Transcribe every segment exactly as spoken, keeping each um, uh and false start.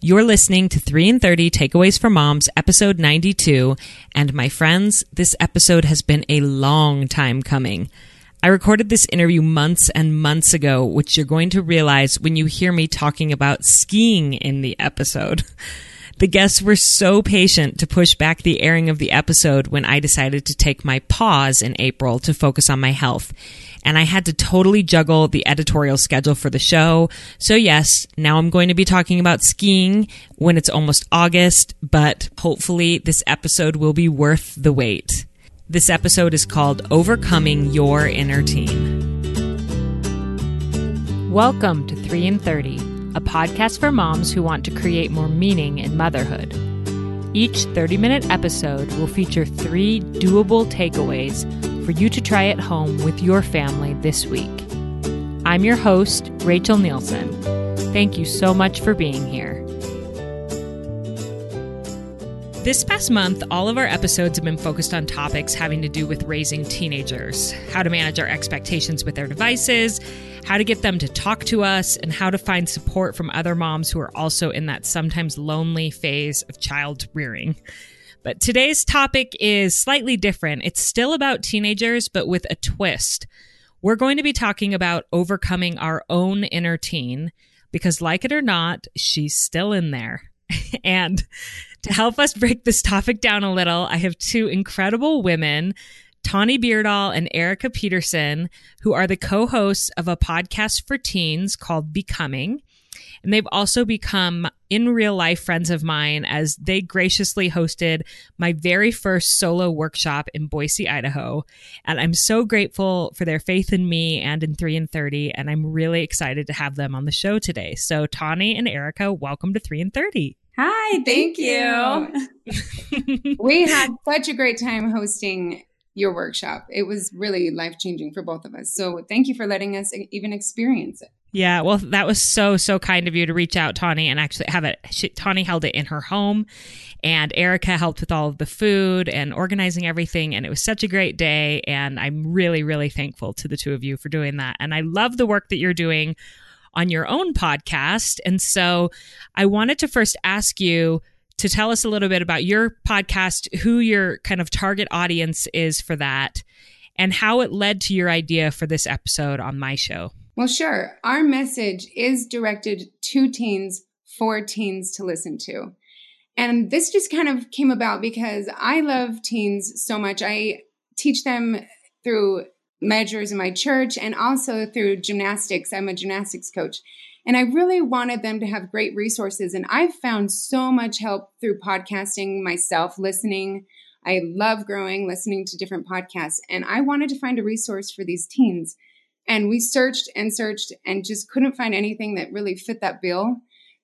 You're listening to three in thirty Takeaways for Moms, episode ninety-two. And my friends, this episode has been a long time coming. I recorded this interview months and months ago, which you're going to realize when you hear me talking about skiing in the episode. The guests were so patient to push back the airing of the episode when I decided to take my pause in April to focus on my health. And I had to totally juggle the editorial schedule for the show. So yes, now I'm going to be talking about skiing when it's almost August, but hopefully this episode will be worth the wait. This episode is called Overcoming Your Inner Teen. Welcome to three in thirty, a podcast for moms who want to create more meaning in motherhood. Each thirty-minute episode will feature three doable takeaways for you to try at home with your family this week. I'm your host, Rachel Nielsen. Thank you so much for being here. This past month, all of our episodes have been focused on topics having to do with raising teenagers, how to manage our expectations with their devices, how to get them to talk to us, and how to find support from other moms who are also in that sometimes lonely phase of child rearing. But today's topic is slightly different. It's still about teenagers, but with a twist. We're going to be talking about overcoming our own inner teen, because like it or not, she's still in there. And to help us break this topic down a little, I have two incredible women, Tawny Beardall and Erica Peterson, who are the co-hosts of a podcast for teens called Becoming. And they've also become in real life friends of mine as they graciously hosted my very first solo workshop in Boise, Idaho. And I'm so grateful for their faith in me and in three in thirty. And I'm really excited to have them on the show today. So Tawny and Erica, welcome to three in thirty. Hi, thank, thank you. you. We had such a great time hosting your workshop. It was really life-changing for both of us. So thank you for letting us even experience it. Yeah, well, that was so, so kind of you to reach out, Tawny, and actually have it. She, Tawny held it in her home, and Erica helped with all of the food and organizing everything, and it was such a great day, and I'm really, really thankful to the two of you for doing that. And I love the work that you're doing on your own podcast, and so I wanted to first ask you to tell us a little bit about your podcast, who your kind of target audience is for that, and how it led to your idea for this episode on my show. Well, sure. Our message is directed to teens, for teens to listen to. And this just kind of came about because I love teens so much. I teach them through measures in my church and also through gymnastics. I'm a gymnastics coach. And I really wanted them to have great resources. And I've found so much help through podcasting myself, listening. I love growing, listening to different podcasts. And I wanted to find a resource for these teens. And we searched and searched and just couldn't find anything that really fit that bill.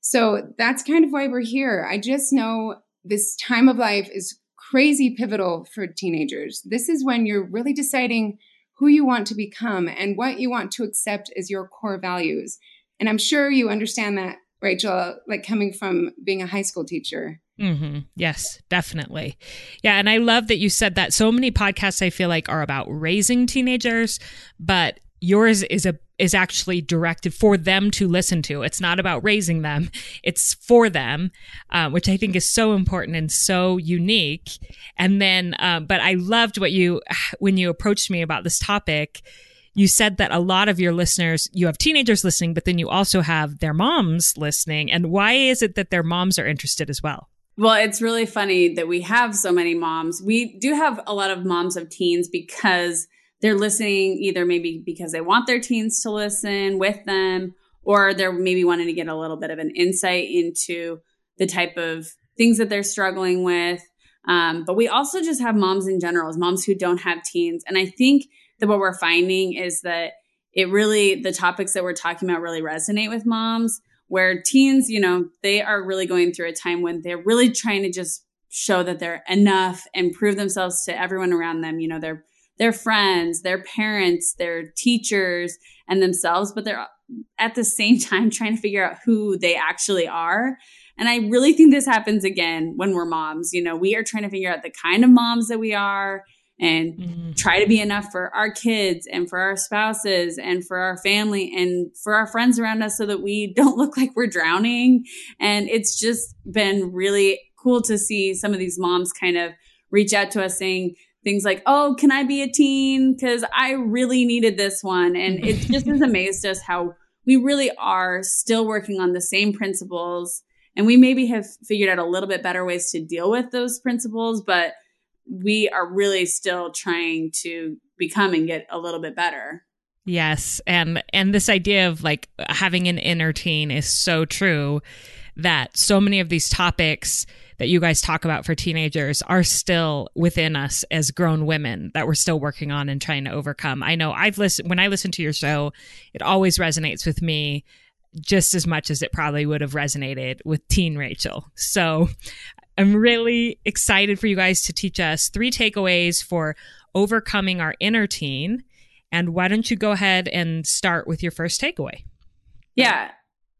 So that's kind of why we're here. I just know this time of life is crazy pivotal for teenagers. This is when you're really deciding who you want to become and what you want to accept as your core values. And I'm sure you understand that, Rachel, like coming from being a high school teacher. Mm-hmm. Yes, definitely. Yeah. And I love that you said that. So many podcasts I feel like are about raising teenagers, but yours is a is actually directed for them to listen to. It's not about raising them. It's for them, uh, which I think is so important and so unique. And then, uh, but I loved what you, when you approached me about this topic, you said that a lot of your listeners, you have teenagers listening, but then you also have their moms listening. And why is it that their moms are interested as well? Well, it's really funny that we have so many moms. We do have a lot of moms of teens because they're listening either maybe because they want their teens to listen with them, or they're maybe wanting to get a little bit of an insight into the type of things that they're struggling with. Um, but we also just have moms in general, as moms who don't have teens. And I think that what we're finding is that it really, the topics that we're talking about really resonate with moms, where teens, you know, they are really going through a time when they're really trying to just show that they're enough and prove themselves to everyone around them. You know, they're their friends, their parents, their teachers, and themselves, but they're at the same time trying to figure out who they actually are. And I really think this happens again when we're moms. You know, we are trying to figure out the kind of moms that we are and mm. try to be enough for our kids and for our spouses and for our family and for our friends around us so that we don't look like we're drowning. And it's just been really cool to see some of these moms kind of reach out to us saying things like, oh, can I be a teen? Because I really needed this one. And it just has amazed us how we really are still working on the same principles. And we maybe have figured out a little bit better ways to deal with those principles, but we are really still trying to become and get a little bit better. Yes. And and this idea of like having an inner teen is so true, that so many of these topics that you guys talk about for teenagers are still within us as grown women that we're still working on and trying to overcome. I know I've listened, when I listen to your show, it always resonates with me just as much as it probably would have resonated with teen Rachel. So I'm really excited for you guys to teach us three takeaways for overcoming our inner teen. And why don't you go ahead and start with your first takeaway? Yeah.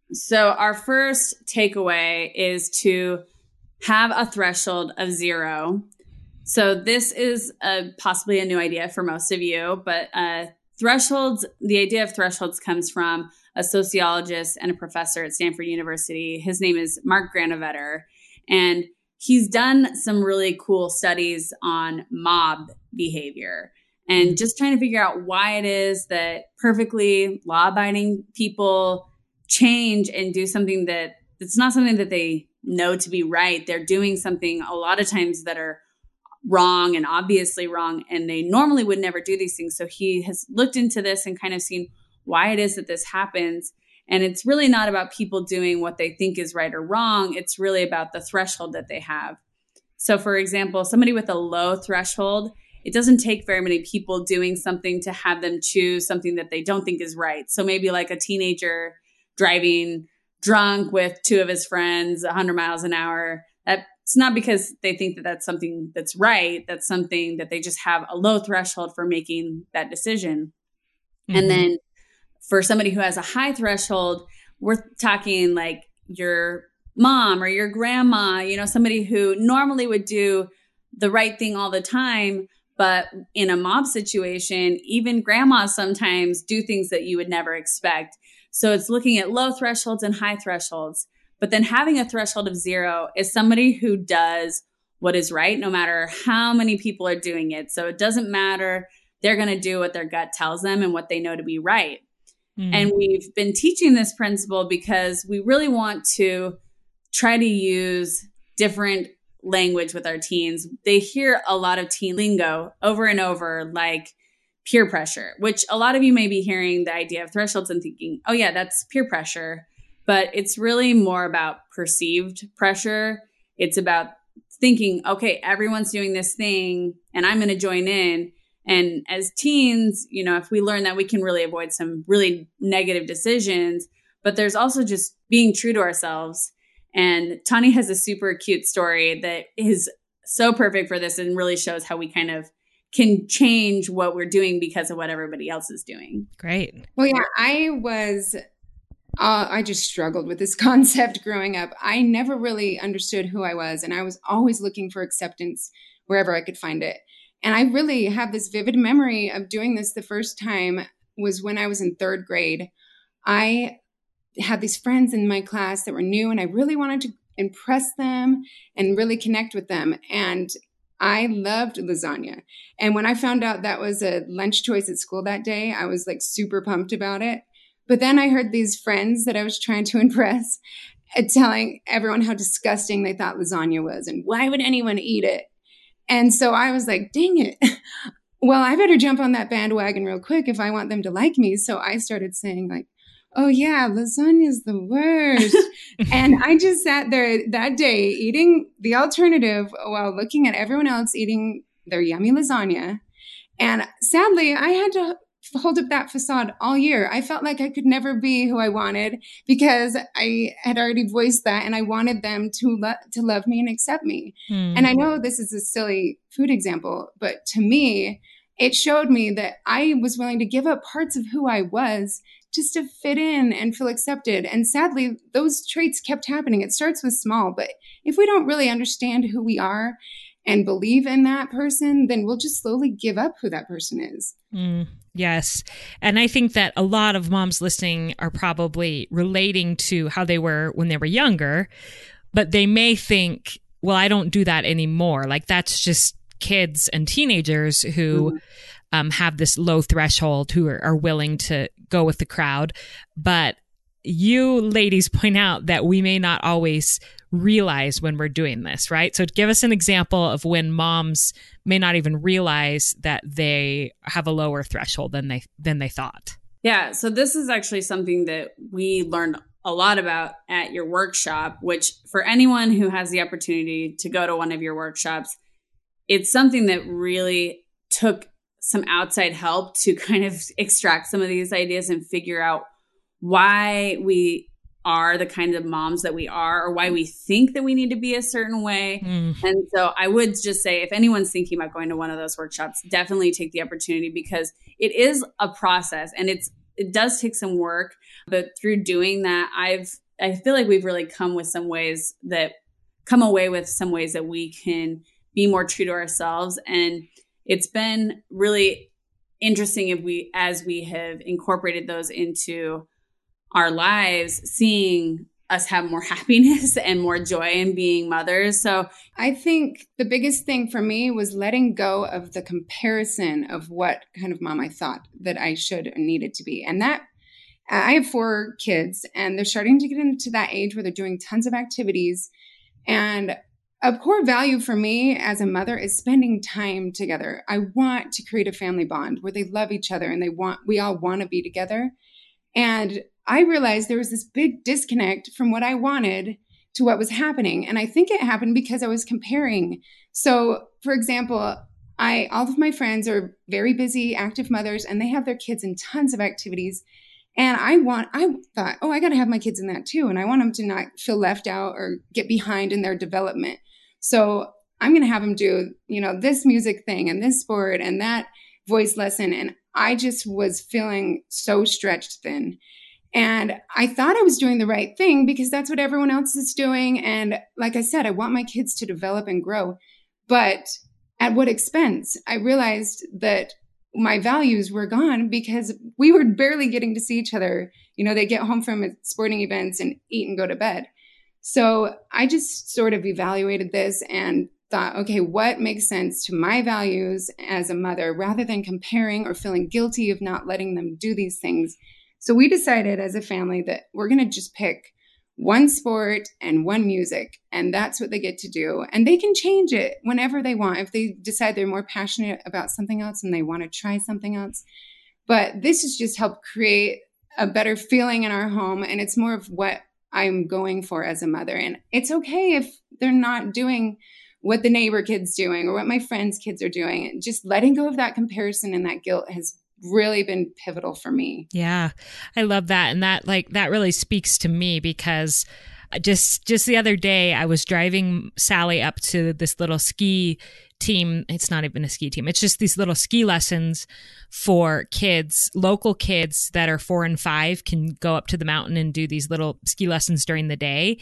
So our first takeaway is to have a threshold of zero. So this is a, possibly a new idea for most of you, but uh, thresholds, the idea of thresholds comes from a sociologist and a professor at Stanford University. His name is Mark Granovetter, and he's done some really cool studies on mob behavior and just trying to figure out why it is that perfectly law-abiding people change and do something that it's not something that they know to be right. They're doing something a lot of times that are wrong and obviously wrong, and they normally would never do these things. So he has looked into this and kind of seen why it is that this happens. And it's really not about people doing what they think is right or wrong. It's really about the threshold that they have. So for example, somebody with a low threshold, it doesn't take very many people doing something to have them choose something that they don't think is right. So maybe like a teenager driving drunk with two of his friends one hundred miles an hour. That's not because they think that that's something that's right. That's something that they just have a low threshold for making that decision. Mm-hmm. And then for somebody who has a high threshold, we're talking like your mom or your grandma, you know, somebody who normally would do the right thing all the time. But in a mob situation, even grandmas sometimes do things that you would never expect. So it's looking at low thresholds and high thresholds. But then having a threshold of zero is somebody who does what is right, no matter how many people are doing it. So it doesn't matter. They're going to do what their gut tells them and what they know to be right. Mm. And we've been teaching this principle because we really want to try to use different language with our teens. They hear a lot of teen lingo over and over, like peer pressure, which a lot of you may be hearing the idea of thresholds and thinking, oh yeah, that's peer pressure. But it's really more about perceived pressure. It's about thinking, okay, everyone's doing this thing and I'm going to join in. And as teens, you know, if we learn that, we can really avoid some really negative decisions. But there's also just being true to ourselves. And Tani has a super cute story that is so perfect for this and really shows how we kind of can change what we're doing because of what everybody else is doing. Great. Well, yeah, I was, uh, I just struggled with this concept growing up. I never really understood who I was, and I was always looking for acceptance wherever I could find it. And I really have this vivid memory of doing this the first time was when I was in third grade. I had these friends in my class that were new, and I really wanted to impress them and really connect with them. And I loved lasagna. And when I found out that was a lunch choice at school that day, I was like super pumped about it. But then I heard these friends that I was trying to impress telling everyone how disgusting they thought lasagna was and why would anyone eat it? And so I was like, dang it. Well, I better jump on that bandwagon real quick if I want them to like me. So I started saying like, oh yeah, lasagna is the worst. And I just sat there that day eating the alternative while looking at everyone else eating their yummy lasagna. And sadly, I had to hold up that facade all year. I felt like I could never be who I wanted because I had already voiced that and I wanted them to lo- to love me and accept me. Mm. And I know this is a silly food example, but to me, it showed me that I was willing to give up parts of who I was just to fit in and feel accepted. And sadly, those traits kept happening. It starts with small, but if we don't really understand who we are and believe in that person, then we'll just slowly give up who that person is. Mm, yes. And I think that a lot of moms listening are probably relating to how they were when they were younger, but they may think, well, I don't do that anymore. Like that's just kids and teenagers who mm-hmm. um, have this low threshold, who are, are willing to go with the crowd. But you ladies point out that we may not always realize when we're doing this, right? So give us an example of when moms may not even realize that they have a lower threshold than they than they thought. Yeah, so this is actually something that we learned a lot about at your workshop, which for anyone who has the opportunity to go to one of your workshops, it's something that really took some outside help to kind of extract some of these ideas and figure out why we are the kind of moms that we are, or why we think that we need to be a certain way. Mm. And so I would just say, if anyone's thinking about going to one of those workshops, definitely take the opportunity, because it is a process and it's, it does take some work, but through doing that, I've, I feel like we've really come with some ways that come away with some ways that we can be more true to ourselves. And it's been really interesting if we, as we have incorporated those into our lives, seeing us have more happiness and more joy in being mothers. So I think the biggest thing for me was letting go of the comparison of what kind of mom I thought that I should or needed to be. And that I have four kids and they're starting to get into that age where they're doing tons of activities. And a core value for me as a mother is spending time together. I want to create a family bond where they love each other and they want, we all want to be together. And I realized there was this big disconnect from what I wanted to what was happening. And I think it happened because I was comparing. So, for example, I all of my friends are very busy, active mothers, and they have their kids in tons of activities. And I want, I thought, oh, I got to have my kids in that too. And I want them to not feel left out or get behind in their development. So I'm going to have them do, you know, this music thing and this sport and that voice lesson. And I just was feeling so stretched thin. And I thought I was doing the right thing because that's what everyone else is doing. And like I said, I want my kids to develop and grow. But at what expense? I realized that my values were gone because we were barely getting to see each other. You know, they get home from sporting events and eat and go to bed. So I just sort of evaluated this and thought, okay, what makes sense to my values as a mother rather than comparing or feeling guilty of not letting them do these things. So we decided as a family that we're going to just pick one sport and one music, and that's what they get to do. And they can change it whenever they want. If they decide they're more passionate about something else and they want to try something else. But this has just helped create a better feeling in our home. And it's more of what I'm going for as a mother. And it's okay if they're not doing what the neighbor kid's doing or what my friends' kids are doing. Just letting go of that comparison and that guilt has really been pivotal for me. Yeah, I love that. And that like that really speaks to me because just just the other day I was driving Sally up to this little ski team. It's not even a ski team. It's just these little ski lessons for kids, local kids that are four and five can go up to the mountain and do these little ski lessons during the day.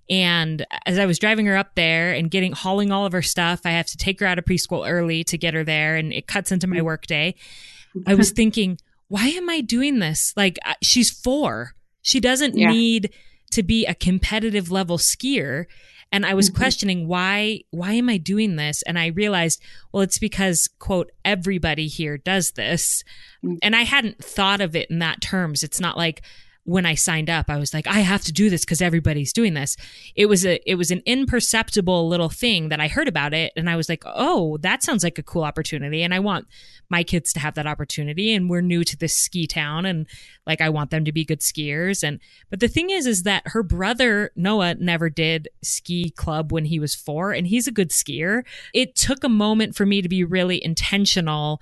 And as I was driving her up there and getting, hauling all of her stuff, I have to take her out of preschool early to get her there. And it cuts into my work day. I was thinking, why am I doing this? Like, she's four. She doesn't yeah. need to be a competitive level skier. And I was mm-hmm. questioning why, why am I doing this? And I realized, well, it's because, quote, everybody here does this. Mm-hmm. And I hadn't thought of it in that terms. It's not like when I signed up, I was like, I have to do this because everybody's doing this. It was a, it was an imperceptible little thing that I heard about it. And I was like, oh, that sounds like a cool opportunity. And I want my kids to have that opportunity. And we're new to this ski town. And like, I want them to be good skiers. And, but the thing is, is that her brother, Noah, never did ski club when he was four, and he's a good skier. It took a moment for me to be really intentional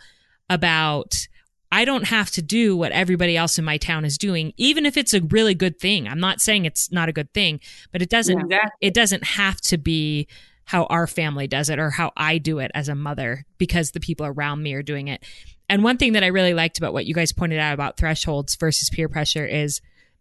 about, I don't have to do what everybody else in my town is doing, even if it's a really good thing. I'm not saying it's not a good thing, but it doesn't, yeah, exactly. it doesn't have to be how our family does it or how I do it as a mother because the people around me are doing it. And one thing that I really liked about what you guys pointed out about thresholds versus peer pressure is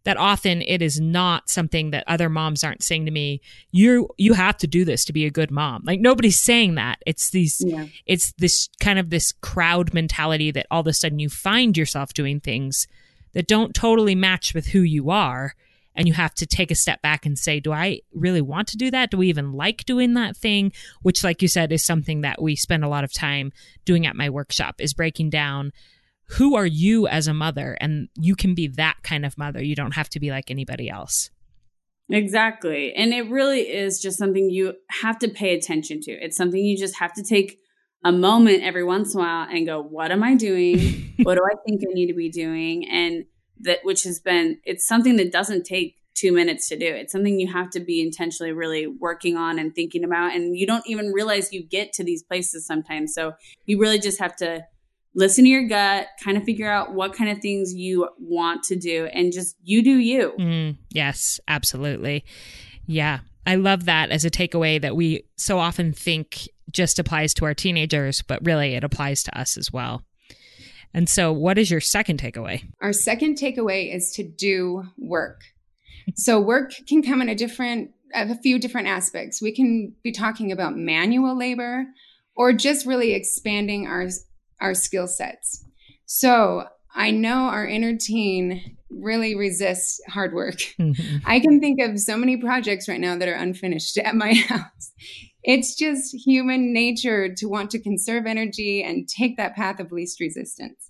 that often it is not something that other moms aren't saying to me, you you have to do this to be a good mom. Like nobody's saying that. It's these yeah. it's this kind of this crowd mentality that all of a sudden you find yourself doing things that don't totally match with who you are. And you have to take a step back and say, do I really want to do that? Do we even like doing that thing? Which, like you said, is something that we spend a lot of time doing at my workshop, is breaking down who are you as a mother? And you can be that kind of mother. You don't have to be like anybody else. Exactly. And it really is just something you have to pay attention to. It's something you just have to take a moment every once in a while and go, what am I doing? What do I think I need to be doing? And that, which has been, it's something that doesn't take two minutes to do. It's something you have to be intentionally really working on and thinking about. And you don't even realize you get to these places sometimes. So you really just have to listen to your gut, kind of figure out what kind of things you want to do, and just you do you. Mm, yes, absolutely. Yeah. I love that as a takeaway that we so often think just applies to our teenagers, but really it applies to us as well. And so what is your second takeaway? Our second takeaway is to do work. So work can come in a different, a few different aspects. We can be talking about manual labor or just really expanding our, our skill sets. So I know our inner teen really resists hard work. Mm-hmm. I can think of so many projects right now that are unfinished at my house. It's just human nature to want to conserve energy and take that path of least resistance.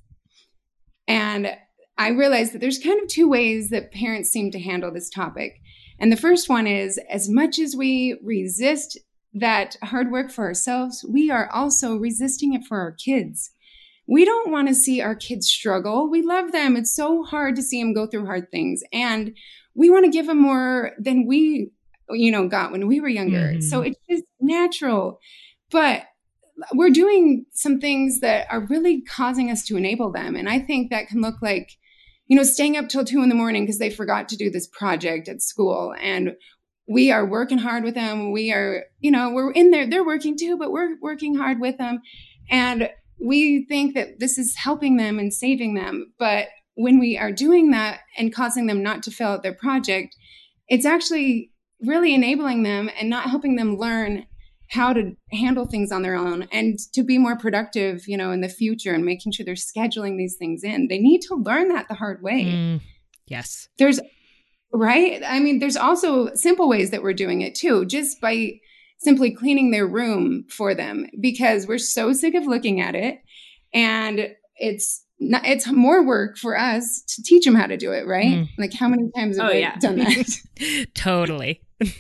And I realized that there's kind of two ways that parents seem to handle this topic. And the first one is, as much as we resist that hard work for ourselves, we are also resisting it for our kids. We don't want to see our kids struggle. We love them. It's so hard to see them go through hard things. And we want to give them more than we, you know, got when we were younger. Mm-hmm. So it's just natural. But we're doing some things that are really causing us to enable them. And I think that can look like, you know, staying up till two in the morning because they forgot to do this project at school. And we are working hard with them. We are, you know, we're in there. They're working too, but we're working hard with them. And we think that this is helping them and saving them. But when we are doing that and causing them not to fill out their project, it's actually really enabling them and not helping them learn how to handle things on their own and to be more productive, you know, in the future, and making sure they're scheduling these things in. They need to learn that the hard way. Mm, yes. There's, right? I mean, there's also simple ways that we're doing it too, just by simply cleaning their room for them, because we're so sick of looking at it. And it's not, it's more work for us to teach them how to do it, right? Mm. Like, how many times have oh, I yeah. done that? Totally.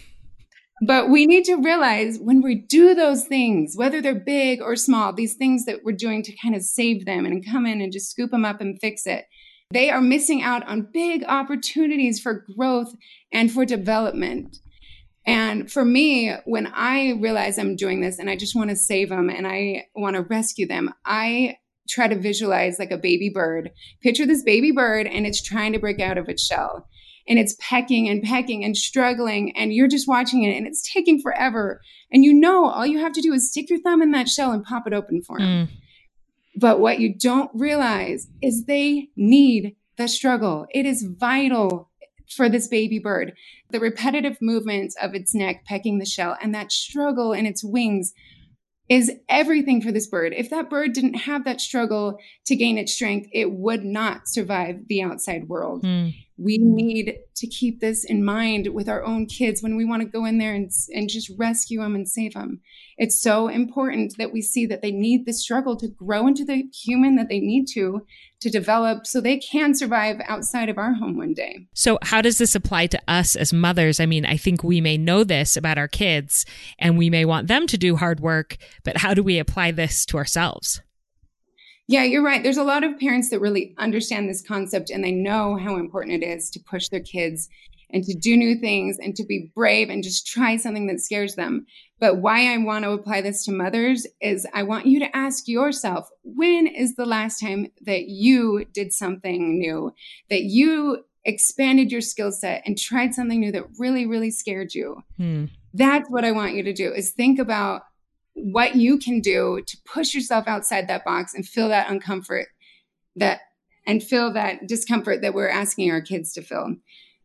But we need to realize when we do those things, whether they're big or small, these things that we're doing to kind of save them and come in and just scoop them up and fix it, they are missing out on big opportunities for growth and for development. And for me, when I realize I'm doing this and I just want to save them and I want to rescue them, I try to visualize like a baby bird. Picture this baby bird and it's trying to break out of its shell. And it's pecking and pecking and struggling, and you're just watching it, and it's taking forever. And you know, all you have to do is stick your thumb in that shell and pop it open for them. Mm. But what you don't realize is they need the struggle. It is vital for this baby bird. The repetitive movements of its neck pecking the shell and that struggle in its wings is everything for this bird. If that bird didn't have that struggle to gain its strength, it would not survive the outside world. Mm. We need to keep this in mind with our own kids when we want to go in there and, and just rescue them and save them. It's so important that we see that they need the struggle to grow into the human that they need to, to develop so they can survive outside of our home one day. So how does this apply to us as mothers? I mean, I think we may know this about our kids and we may want them to do hard work, but how do we apply this to ourselves? Yeah, you're right. There's a lot of parents that really understand this concept and they know how important it is to push their kids and to do new things and to be brave and just try something that scares them. But why I want to apply this to mothers is I want you to ask yourself, when is the last time that you did something new, that you expanded your skill set and tried something new that really, really scared you? Hmm. That's what I want you to do, is think about what you can do to push yourself outside that box and feel that uncomfort that and feel that discomfort that we're asking our kids to feel.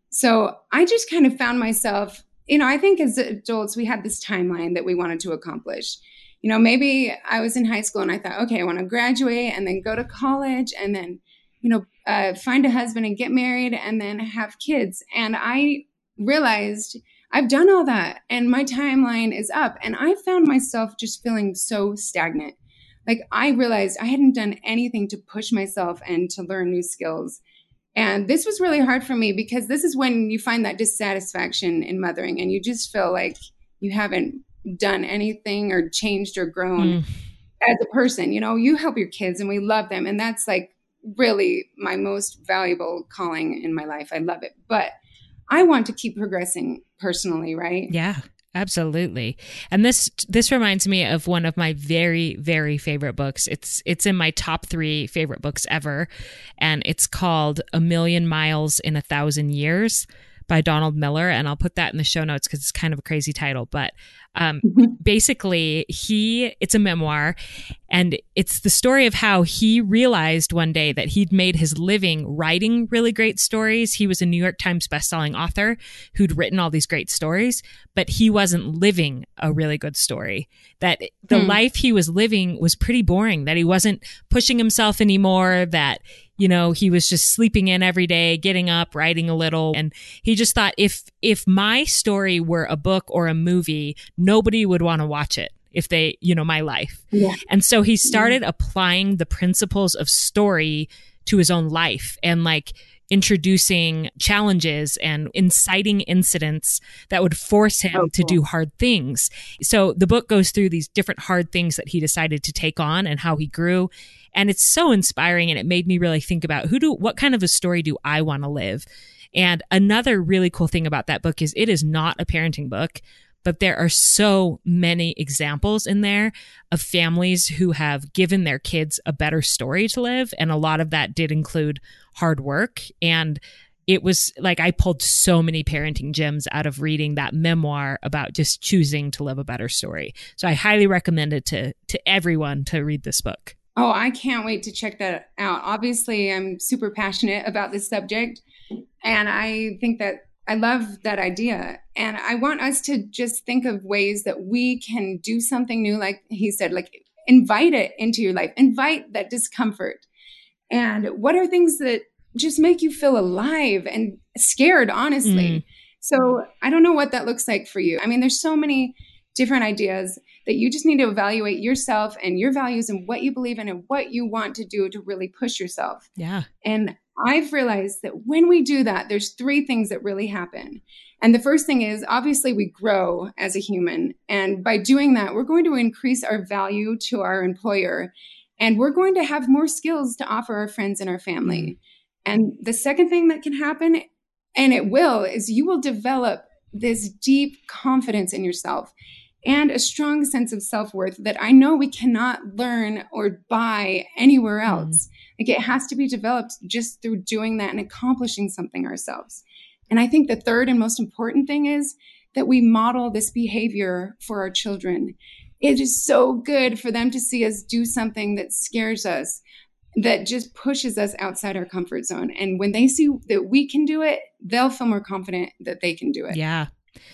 So I just kind of found myself, you know, I think as adults, we had this timeline that we wanted to accomplish. You know, maybe I was in high school and I thought, okay, I want to graduate and then go to college and then, you know, uh, find a husband and get married and then have kids. And I realized I've done all that and my timeline is up. And I found myself just feeling so stagnant. Like I realized I hadn't done anything to push myself and to learn new skills. And this was really hard for me because this is when you find that dissatisfaction in mothering and you just feel like you haven't done anything or changed or grown mm. as a person. You know, you help your kids and we love them. And that's like really my most valuable calling in my life. I love it. But I want to keep progressing personally, right? Yeah. Absolutely. And this this reminds me of one of my very, very favorite books. It's it's in my top three favorite books ever. And it's called A Million Miles in a Thousand Years by Donald Miller. And I'll put that in the show notes because it's kind of a crazy title. But um, mm-hmm. basically, he it's a memoir. And it's the story of how he realized one day that he'd made his living writing really great stories. He was a New York Times bestselling author who'd written all these great stories, but he wasn't living a really good story. That the hmm. life he was living was pretty boring, that he wasn't pushing himself anymore, that, you know, he was just sleeping in every day, getting up, writing a little. And he just thought if, if my story were a book or a movie, nobody would want to watch it. If they, you know, my life. Yeah. And so he started applying the principles of story to his own life and like introducing challenges and inciting incidents that would force him oh, cool. to do hard things. So the book goes through these different hard things that he decided to take on and how he grew. And it's so inspiring. And it made me really think about who do, what kind of a story do I want to live? And another really cool thing about that book is it is not a parenting book. But there are so many examples in there of families who have given their kids a better story to live. And a lot of that did include hard work. And it was like I pulled so many parenting gems out of reading that memoir about just choosing to live a better story. So I highly recommend it to, to everyone to read this book. Oh, I can't wait to check that out. Obviously, I'm super passionate about this subject. And I think that I love that idea. And I want us to just think of ways that we can do something new. Like he said, like invite it into your life, invite that discomfort. And what are things that just make you feel alive and scared, honestly? Mm. So I don't know what that looks like for you. I mean, there's so many different ideas that you just need to evaluate yourself and your values and what you believe in and what you want to do to really push yourself. Yeah. And I've realized that when we do that, there's three things that really happen. And the first thing is, obviously, we grow as a human. And by doing that, we're going to increase our value to our employer. And we're going to have more skills to offer our friends and our family. Mm-hmm. And the second thing that can happen, and it will, is you will develop this deep confidence in yourself and a strong sense of self-worth that I know we cannot learn or buy anywhere else. Mm. Like it has to be developed just through doing that and accomplishing something ourselves. And I think the third and most important thing is that we model this behavior for our children. It is so good for them to see us do something that scares us, that just pushes us outside our comfort zone. And when they see that we can do it, they'll feel more confident that they can do it. Yeah.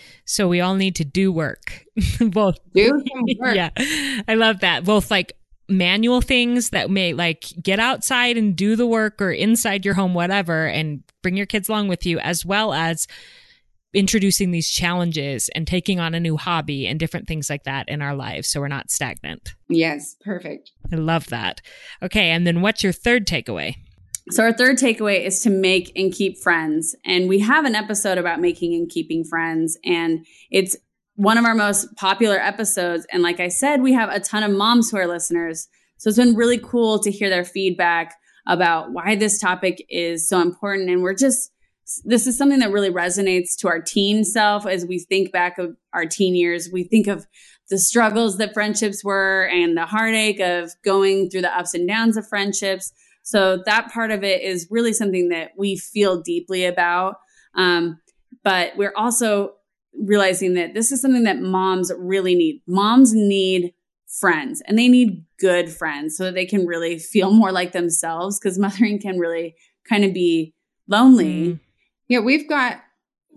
So we all need to do work. Both do some work. Yeah. I love that. Both like manual things that may like get outside and do the work or inside your home, whatever, and bring your kids along with you, as well as introducing these challenges and taking on a new hobby and different things like that in our lives. So we're not stagnant. Yes. Perfect. I love that. Okay. And then what's your third takeaway? So our third takeaway is to make and keep friends. And we have an episode about making and keeping friends. And it's one of our most popular episodes. And like I said, we have a ton of moms who are listeners. So it's been really cool to hear their feedback about why this topic is so important. And we're just, this is something that really resonates to our teen self as we think back of our teen years. We think of the struggles that friendships were and the heartache of going through the ups and downs of friendships. So that part of it is really something that we feel deeply about. Um, but we're also realizing that this is something that moms really need. Moms need friends, and they need good friends so that they can really feel more like themselves, because mothering can really kind of be lonely. Mm. Yeah, we've got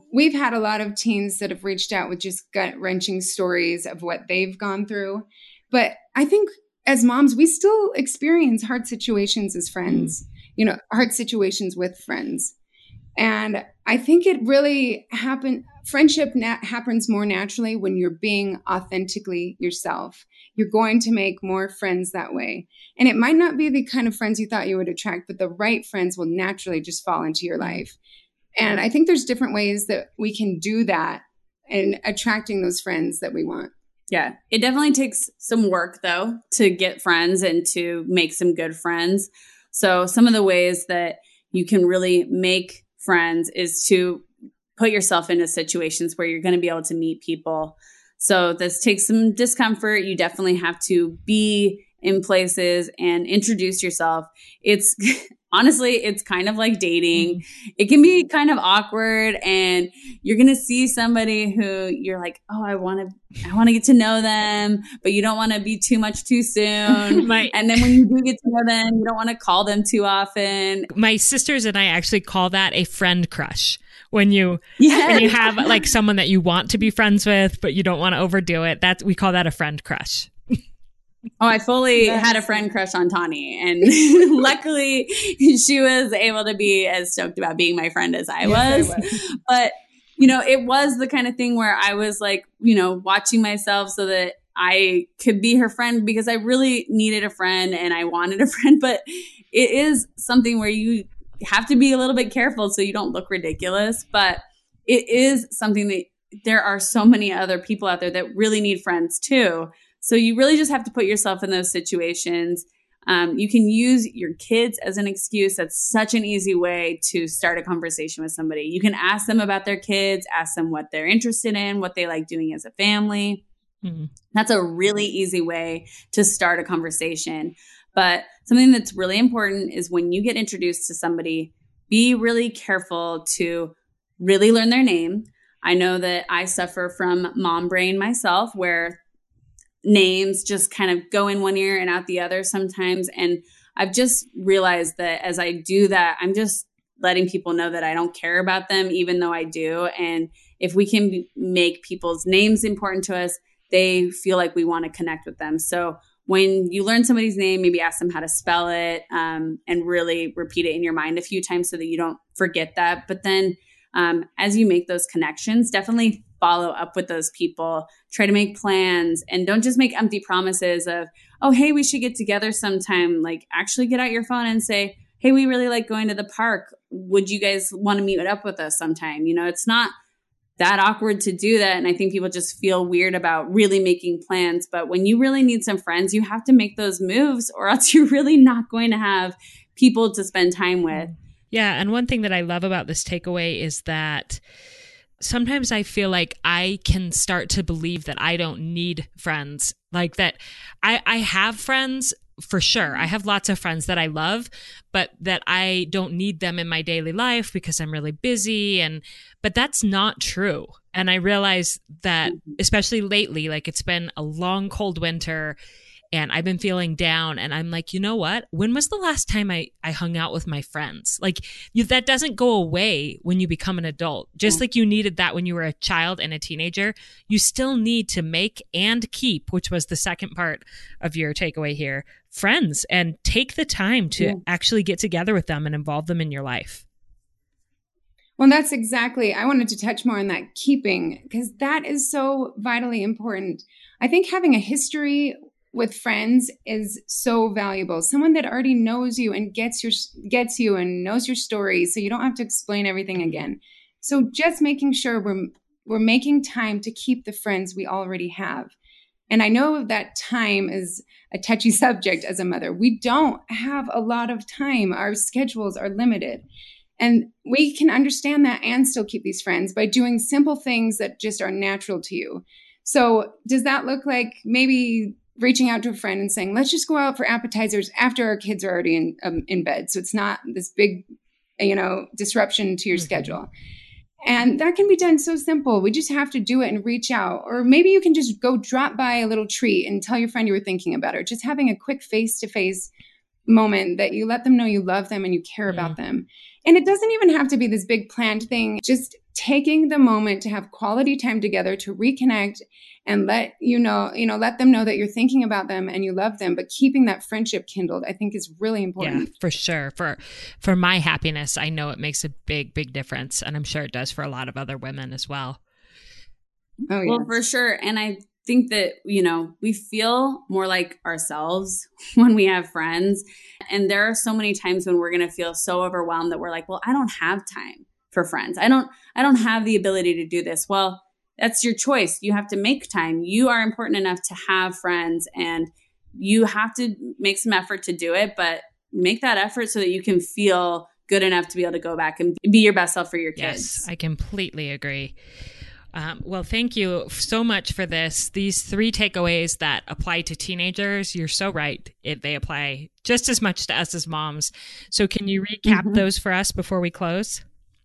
we've had a lot of teens that have reached out with just gut wrenching stories of what they've gone through. But I think as moms, we still experience hard situations as friends, mm. you know, hard situations with friends. And I think it really happen. Friendship nat- happens more naturally when you're being authentically yourself. You're going to make more friends that way. And it might not be the kind of friends you thought you would attract, but the right friends will naturally just fall into your life. And I think there's different ways that we can do that in attracting those friends that we want. Yeah, it definitely takes some work, though, to get friends and to make some good friends. So some of the ways that you can really make friends is to put yourself into situations where you're going to be able to meet people. So this takes some discomfort. You definitely have to be in places and introduce yourself. It's honestly, it's kind of like dating. It can be kind of awkward, and you're going to see somebody who you're like, oh, I want to, I want to get to know them, but you don't want to be too much too soon. My- and then when you do get to know them, you don't want to call them too often. My sisters and I actually call that a friend crush. When you yes. when you have like someone that you want to be friends with, but you don't want to overdo it, that we call that a friend crush. Oh, I fully yes. had a friend crush on Tani, and luckily she was able to be as stoked about being my friend as I was. Yes, I was. But, you know, it was the kind of thing where I was like, you know, watching myself so that I could be her friend, because I really needed a friend and I wanted a friend. But it is something where you have to be a little bit careful so you don't look ridiculous. But it is something that there are so many other people out there that really need friends too. So you really just have to put yourself in those situations. Um, you can use your kids as an excuse. That's such an easy way to start a conversation with somebody. You can ask them about their kids, ask them what they're interested in, what they like doing as a family. Mm-hmm. That's a really easy way to start a conversation. But something that's really important is when you get introduced to somebody, be really careful to really learn their name. I know that I suffer from mom brain myself, where names just kind of go in one ear and out the other sometimes. And I've just realized that as I do that, I'm just letting people know that I don't care about them, even though I do. And if we can be, make people's names important to us, they feel like we want to connect with them. So when you learn somebody's name, maybe ask them how to spell it, um, and really repeat it in your mind a few times so that you don't forget that. But then um, as you make those connections, definitely follow up with those people, try to make plans, and don't just make empty promises of, oh, hey, we should get together sometime. Like, actually get out your phone and say, hey, we really like going to the park. Would you guys want to meet up with us sometime? You know, it's not that awkward to do that. And I think people just feel weird about really making plans. But when you really need some friends, you have to make those moves, or else you're really not going to have people to spend time with. Yeah. And one thing that I love about this takeaway is that sometimes I feel like I can start to believe that I don't need friends, like that I, I have friends for sure. I have lots of friends that I love, but that I don't need them in my daily life because I'm really busy. And, but that's not true. And I realize that especially lately, like it's been a long, cold winter and I've been feeling down, and I'm like, you know what? When was the last time I, I hung out with my friends? Like you, that doesn't go away when you become an adult. Just like you needed that when you were a child and a teenager, you still need to make and keep, which was the second part of your takeaway here, friends, and take the time to yeah. actually get together with them and involve them in your life. Well, that's exactly, I wanted to touch more on that keeping, because that is so vitally important. I think having a history with friends is so valuable. Someone that already knows you and gets your gets you and knows your story, so you don't have to explain everything again. So just making sure we're we're making time to keep the friends we already have. And I know that time is a touchy subject as a mother. We don't have a lot of time. Our schedules are limited. And we can understand that and still keep these friends by doing simple things that just are natural to you. So does that look like maybe reaching out to a friend and saying, let's just go out for appetizers after our kids are already in um, in bed, so it's not this big, you know, disruption to your mm-hmm. schedule. And that can be done so simple. We just have to do it and reach out. Or maybe you can just go drop by a little treat and tell your friend you were thinking about her. Just having a quick face-to-face moment that you let them know you love them and you care mm-hmm. about them. And it doesn't even have to be this big planned thing. Just taking the moment to have quality time together, to reconnect and let you know, you know, let them know that you're thinking about them and you love them, but keeping that friendship kindled, I think is really important. Yeah, for sure. For, for my happiness, I know it makes a big, big difference. And I'm sure it does for a lot of other women as well. Oh, yeah. Well, for sure. And I think that, you know, we feel more like ourselves when we have friends. And there are so many times when we're going to feel so overwhelmed that we're like, well, I don't have time for friends. I don't, I don't have the ability to do this. Well, that's your choice. You have to make time. You are important enough to have friends and you have to make some effort to do it, but make that effort so that you can feel good enough to be able to go back and be your best self for your kids. Yes, I completely agree. Um, well, thank you so much for this. These three takeaways that apply to teenagers, you're so right. It, they apply just as much to us as moms. So can you recap mm-hmm. those for us before we close?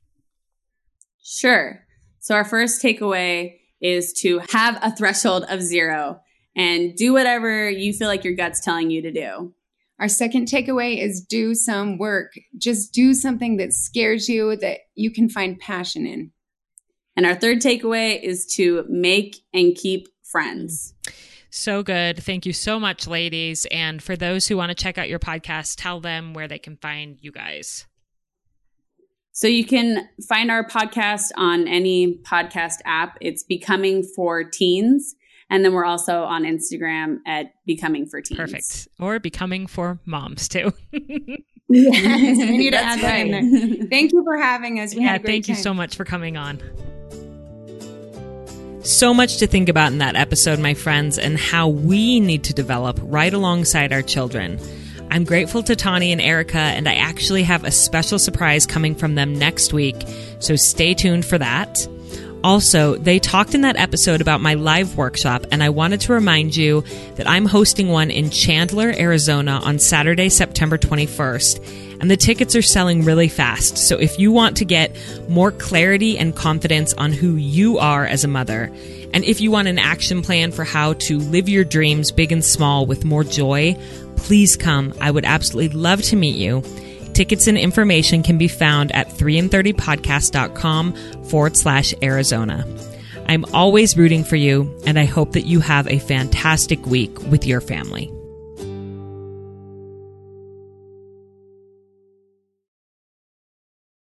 Sure. So our first takeaway is to have a threshold of zero and do whatever you feel like your gut's telling you to do. Our second takeaway is do some work. Just do something that scares you, that you can find passion in. And our third takeaway is to make and keep friends. So good. Thank you so much, ladies. And for those who want to check out your podcast, tell them where they can find you guys. So you can find our podcast on any podcast app. It's Becoming for Teens. And then we're also on Instagram at Becoming for Teens. Perfect. Or Becoming for Moms, too. Yes, we need to add that in there. Thank you for having us. We yeah, had a great thank time. you so much for coming on. So much to think about in that episode, my friends, and how we need to develop right alongside our children. I'm grateful to Tani and Erica, and I actually have a special surprise coming from them next week, so stay tuned for that. Also, they talked in that episode about my live workshop, and I wanted to remind you that I'm hosting one in Chandler, Arizona on Saturday, September twenty-first, and the tickets are selling really fast. So if you want to get more clarity and confidence on who you are as a mother, and if you want an action plan for how to live your dreams big and small with more joy, please come. I would absolutely love to meet you. Tickets and information can be found at three and thirty podcast dot com forward slash Arizona. I'm always rooting for you, and I hope that you have a fantastic week with your family.